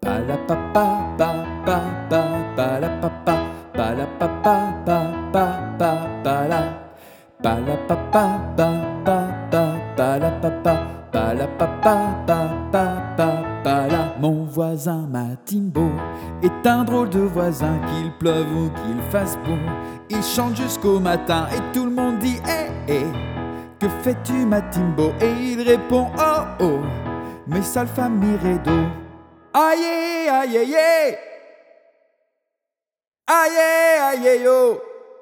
la papa, pa pa pa pa la papa, pa la papa, pa pa pa pa la, pa la papa, pa pa pa pa la papa, pa la papa, pa pa pa pa la. Mon voisin Matimbo est un drôle de voisin, qu'il pleuve ou qu'il fasse beau. Il chante jusqu'au matin et tout le monde dit hé hé. Que fais-tu Matimbo? Et il répond oh oh, mes sales familles rédo. Aïe aïe aïe aïe, aïe aïe yo.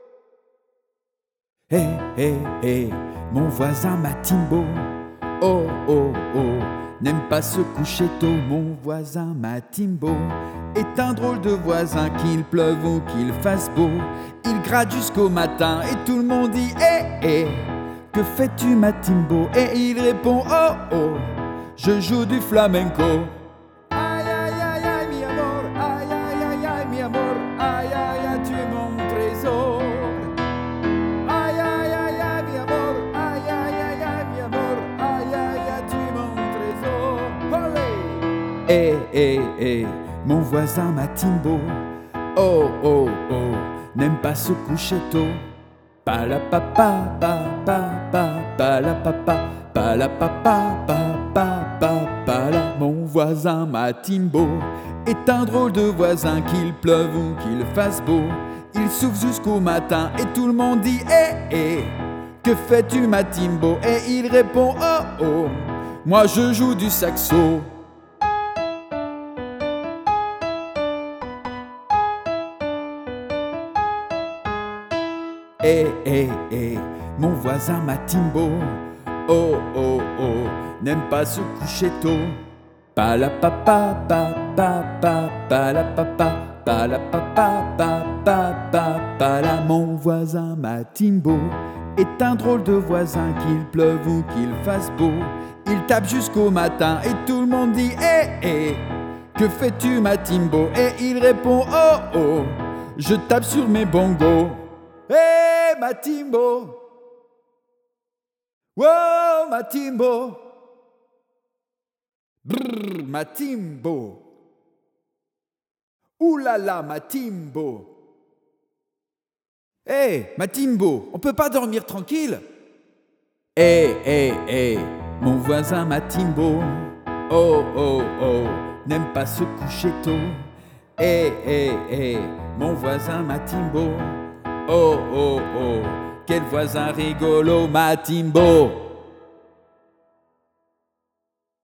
Hé hé hé, mon voisin Matimbo, oh oh oh, n'aime pas se coucher tôt. Mon voisin Matimbo est un drôle de voisin, qu'il pleuve ou qu'il fasse beau. Il gratte jusqu'au matin et tout le monde dit hé hé. Que fais-tu Matimbo? Et il répond oh oh, je joue du flamenco. Aïe aïe aïe aïe mi amor, aïe aïe aïe aïe mi amor, aïe aïe aïe tu es mon trésor. Aïe aïe aïe aïe mi amor, aïe aïe aïe aïe mi amor, aïe aïe aïe tu es mon trésor. Olé! Eh eh eh, mon voisin Matimbo, oh oh oh, n'aime pas se coucher tôt. Pa la papa, pa pa pa pa la papa, pa la papa, pa pa pa pa la. Mon voisin Matimbo est un drôle de voisin, qu'il pleuve ou qu'il fasse beau. Il souffle jusqu'au matin et tout le monde dit hé hé. Que fais-tu Matimbo? Et il répond oh oh, moi je joue du saxo. Eh eh eh, mon voisin Matimbo, oh oh oh, n'aime pas se coucher tôt. Pa la papa, pa pa pa pa la papa, pa la papa, pa pa pa pa la. Mon voisin Matimbo est un drôle de voisin, qu'il pleuve ou qu'il fasse beau. Il tape jusqu'au matin et tout le monde dit hé hé. Que fais-tu Matimbo? Et il répond oh oh, je tape sur mes bongos. Hey Matimbo, wow Matimbo, brrr Matimbo, oulala Matimbo. Hey Matimbo, on peut pas dormir tranquille? Hey hey hey, mon voisin Matimbo, oh oh oh, n'aime pas se coucher tôt. Hey hey hey, mon voisin Matimbo, oh oh oh, quel voisin rigolo Matimbo.